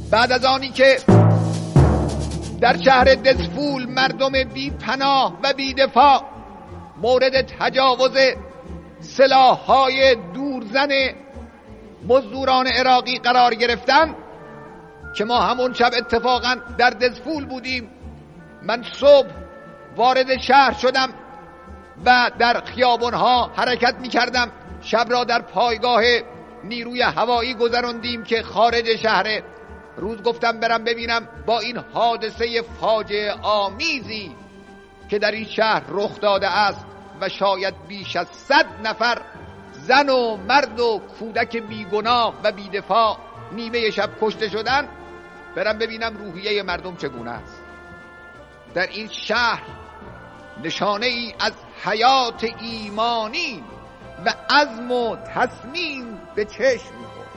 بعد از آنی که در شهر دزفول مردم بی پناه و بی دفاع مورد تجاوز سلاح‌های دورزن مزدوران عراقی قرار گرفتن که ما همون شب اتفاقا در دزفول بودیم، من صبح وارد شهر شدم و در خیابان‌ها حرکت می‌کردم. شب را در پایگاه نیروی هوایی گذراندیم که خارج شهر. روز گفتم برم ببینم با این حادثه فاجعه آمیزی که در این شهر رخ داده است و شاید بیش از 100 نفر زن و مرد و کودک بیگناه و بیدفاع نیمه شب کشته شدن، برم ببینم روحیه مردم چگونه است. در این شهر نشانه ای از حیات ایمانی و عزم و تصمیم به چشم می‌خورد.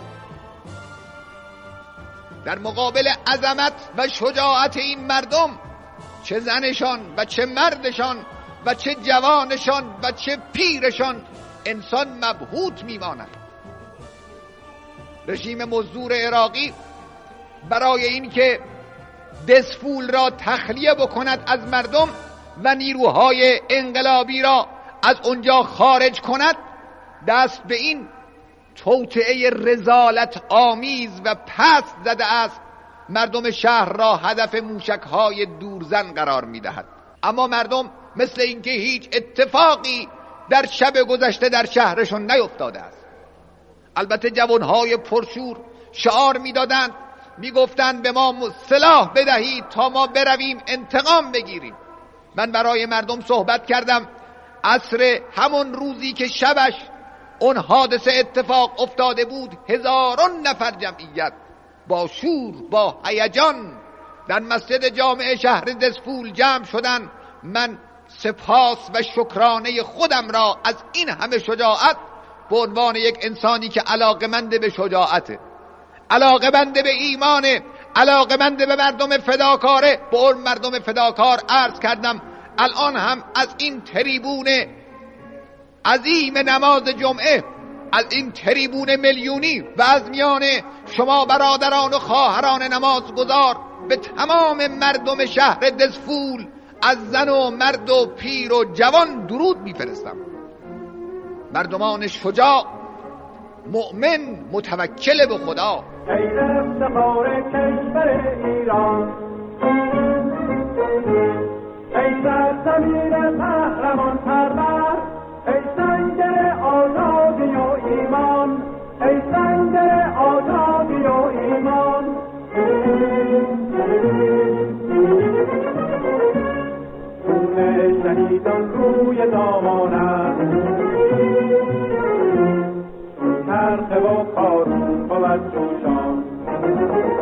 در مقابل عظمت و شجاعت این مردم، چه زنشان و چه مردشان و چه جوانشان و چه پیرشان، انسان مبهوت میماند. رژیم مزدور عراقی برای اینکه دزفول را تخلیه بکند از مردم و نیروهای انقلابی را از اونجا خارج کند، دست به این توطئه رذالت آمیز و پست زده است. مردم شهر را هدف موشک‌های دورزن قرار می‌دهد. اما مردم مثل اینکه هیچ اتفاقی در شب گذشته در شهرشون نیفتاده است. البته جوانهای پرشور شعار می‌دادند، می‌گفتند به ما سلاح بدهید تا ما برویم انتقام بگیریم. من برای مردم صحبت کردم. عصر همون روزی که شبش اون حادثه اتفاق افتاده بود، هزاران نفر جمعیت با شور با هیجان در مسجد جامع شهر دزفول جمع شدن. من سپاس و شکرانه خودم را از این همه شجاعت به عنوان یک انسانی که علاقمند به شجاعته، علاقمند به ایمانه، علاقمند به مردم فداکاره، به اون مردم فداکار عرض کردم الان هم از این تریبون عظیم نماز جمعه، از این تریبون میلیونی و از میان شما برادران و خواهران نمازگزار به تمام مردم شهر دزفول، از زن و مرد و پیر و جوان درود میفرستم. مردمان شجاع، مؤمن، متوکل به خدا. ای افتخار کشور ایران، ای سرزمین قهرمان پرور، ای سنگر آزادی و ایمان، ای سنگر آزادی و ایمان. خون شهیدان روی دامانم، چرخ و کارون بود جوشان.